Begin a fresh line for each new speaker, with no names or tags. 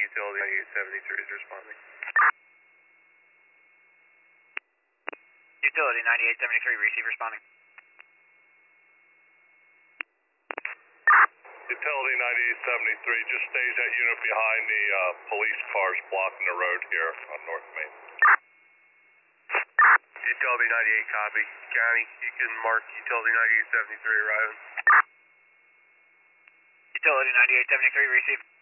Utility 9873 is responding.
Utility 9873, receive responding.
Utility 9873, just stage that unit behind the police cars blocking the road here on North Main.
Utility 98, copy. County, you can mark Utility 9873 arriving.
Utility 9873, receive.